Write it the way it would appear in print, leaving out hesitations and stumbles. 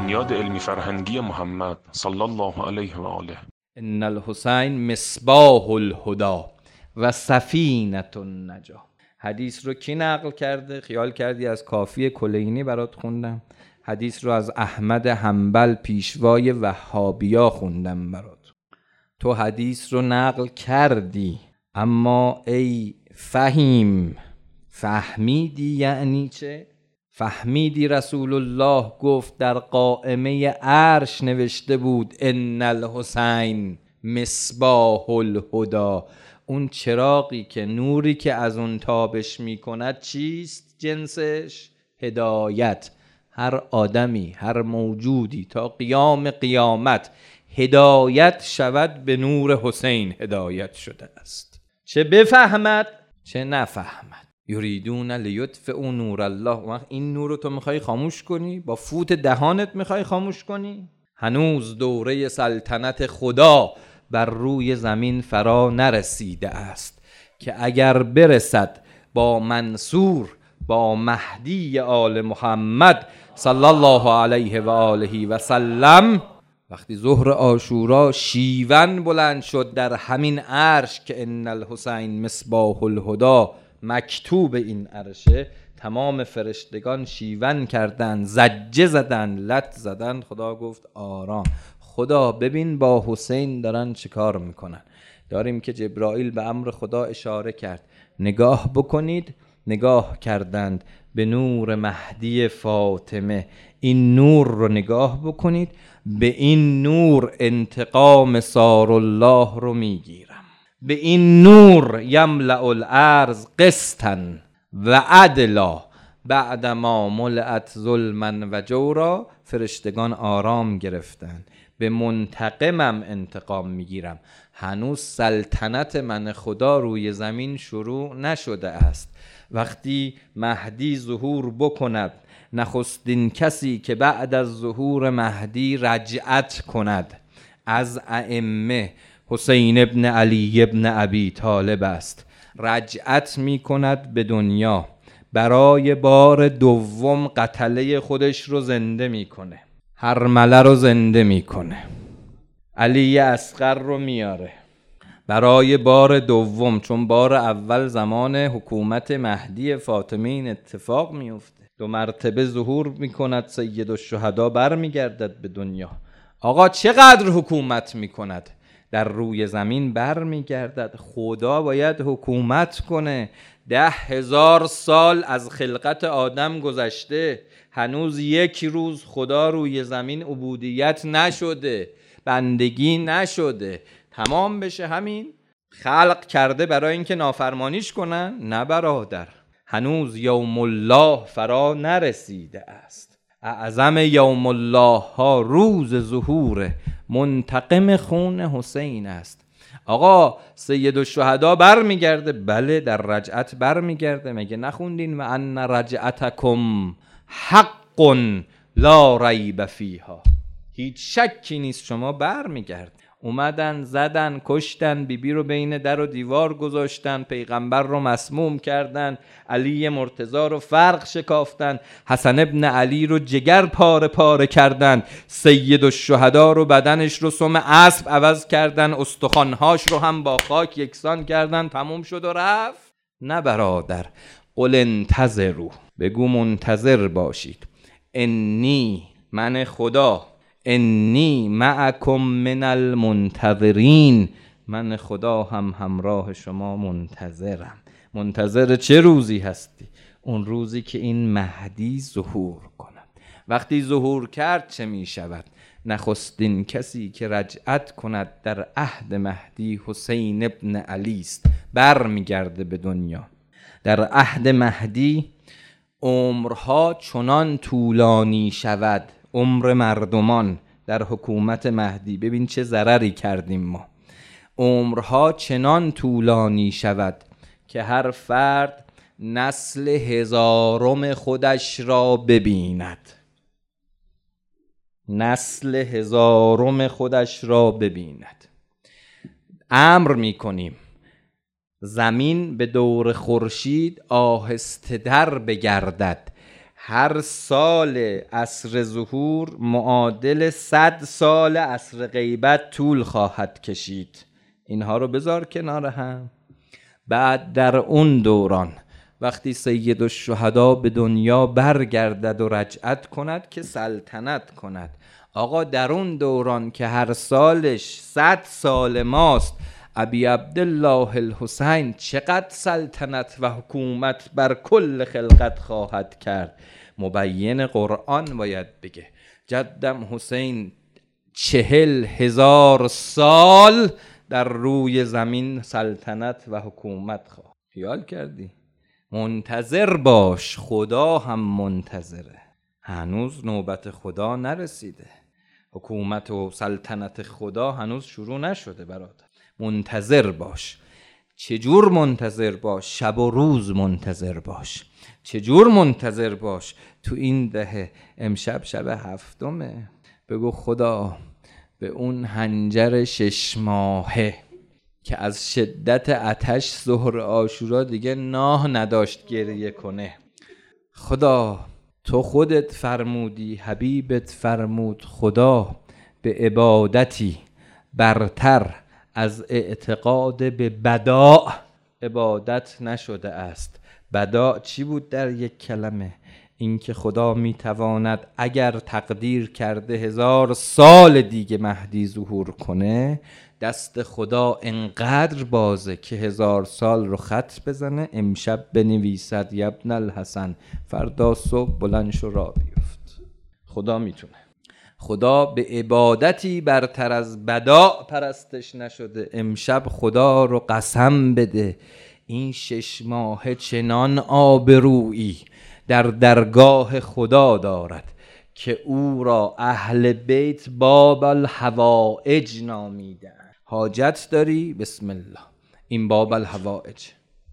بنیاد علمی فرهنگی محمد صلی الله علیه و آله. ان الحسین مصباح الهدی و سفینة النجاة. حدیث رو کی نقل کرده؟ خیال کردی از کافی کلینی برات خوندم؟ حدیث رو از احمد حنبل پیشوای وهابیا خوندم برات. تو حدیث رو نقل کردی، اما ای فهیم، فهمیدی یعنی چه؟ فهمیدی رسول الله گفت در قائمه عرش نوشته بود ان الحسین مصباح الهدی. اون چراغی که نوری که از اون تابش میکند چیست جنسش؟ هدایت. هر آدمی، هر موجودی تا قیام قیامت هدایت شود به نور حسین هدایت شده است، چه بفهمد چه نفهمد. یریدون لیطفئوا نور الله. این نور رو تو میخوای خاموش کنی؟ با فوت دهانت میخوای خاموش کنی؟ هنوز دوره سلطنت خدا بر روی زمین فرا نرسیده است که اگر برسد با منصور، با مهدی آل محمد صلی الله علیه و آله و سلم، وقتی ظهر عاشورا شیون بلند شد در همین عرش که ان الحسین مصباح الهدی مکتوب این عرشه، تمام فرشتگان شیون کردن، زجه زدن، لط زدن. خدا گفت آرام. خدا ببین با حسین دارن چه کار میکنن. داریم که جبرائیل به امر خدا اشاره کرد نگاه بکنید. نگاه کردند به نور مهدی فاطمه. این نور رو نگاه بکنید، به این نور انتقام سار الله رو میگیرم، به این نور یملأ الارض قسطا و عدلا بعدما ملئت ظلما و جورا. فرشتگان آرام گرفتن، به منتقمم انتقام میگیرم. هنوز سلطنت من خدا روی زمین شروع نشده است. وقتی مهدی ظهور بکند، نخستین کسی که بعد از ظهور مهدی رجعت کند از ائمه حسین ابن علی ابن ابی طالب است. رجعت می کند به دنیا، برای بار دوم قتله خودش رو زنده می کنه، هرمله رو زنده می کنه، علی اصغر رو میاره برای بار دوم. چون بار اول زمان حکومت مهدی فاطمه این اتفاق میفته، 2 مرتبه ظهور میکند، سید الشهدا بر میگردد به دنیا. آقا چقدر حکومت میکند؟ در روی زمین بر میگردد. خدا باید حکومت کنه. 10,000 سال از خلقت آدم گذشته، هنوز یک روز خدا روی زمین عبودیت نشده، بندگی نشده. تمام بشه همین خلق کرده برای اینکه نافرمانیش کنن؟ نه برادر، هنوز یوم الله فرا نرسیده است. اعظم یوم الله ها روز ظهور منتقم خون حسین است. آقا سید الشهدا بر میگرده؟ بله در رجعت بر میگرده. مگه نخوندین و ان رجعتکم حق لا ریب فیها؟ هیچ شکی نیست شما بر میگرد. اومدن زدن کشتن، بیبی رو بین در و دیوار گذاشتن، پیغمبر رو مسموم کردن، علی مرتضی رو فرق شکافتن، حسن ابن علی رو جگر پاره پاره کردن، سید الشهدا رو بدنش رو سم اسب عوض کردن، استخوانهاش رو هم با خاک یکسان کردن. تموم شد و رفت؟ نه برادر. قل انتظروا، بگو منتظر باشید. انی، من خدا، انی معکم من المنتظرین، من خدا هم همراه شما منتظرم. منتظر چه روزی هستی؟ اون روزی که این مهدی ظهور کند. وقتی ظهور کرد چه می شود؟ نخستین کسی که رجعت کند در عهد مهدی حسین ابن علی است، بر می گرده به دنیا. در عهد مهدی عمرها چنان طولانی شود، عمر مردمان در حکومت مهدی، ببین چه ضرری کردیم ما، عمرها چنان طولانی شود که هر فرد نسل 1000م خودش را ببیند، نسل 1000م خودش را ببیند. امر میکنیم زمین به دور خورشید آهسته در بگردد، هر سال عصر ظهور معادل 100 سال عصر غیبت طول خواهد کشید. اینها رو بذار کنار هم. بعد در اون دوران وقتی سید الشهدا به دنیا برگردد و رجعت کند که سلطنت کند. آقا در اون دوران که هر سالش 100 سال ماست، ابی عبدالله الحسین چقدر سلطنت و حکومت بر کل خلقت خواهد کرد؟ مبین قرآن باید بگه جدم حسین 40,000 سال در روی زمین سلطنت و حکومت خواهد. خیال کردی؟ منتظر باش، خدا هم منتظره. هنوز نوبت خدا نرسیده، حکومت و سلطنت خدا هنوز شروع نشده برادر. منتظر باش. چجور منتظر باش؟ شب و روز منتظر باش. چجور منتظر باش؟ تو این دهه، امشب شب 7، بگو خدا به اون حنجر 6 ماهه که از شدت آتش ظهر عاشورا دیگه ناه نداشت گریه کنه، خدا تو خودت فرمودی، حبیبت فرمود، خدا به عبادتی برتر از اعتقاد به بداع عبادت نشده است. بداع چی بود در یک کلمه؟ این که خدا میتواند اگر تقدیر کرده 1000 سال دیگه مهدی ظهور کنه، دست خدا انقدر بازه که 1000 سال رو خط بزنه، امشب بنویسد یبن الحسن، فردا صبح بلند شو را بیفت. خدا میتونه. خدا به عبادتی برتر از بداع پرستش نشده. امشب خدا رو قسم بده این 6 ماه چنان آبرویی در درگاه خدا دارد که او را اهل بیت باب الحوائج نامیدند. حاجت داری؟ بسم الله، این باب الحوائج.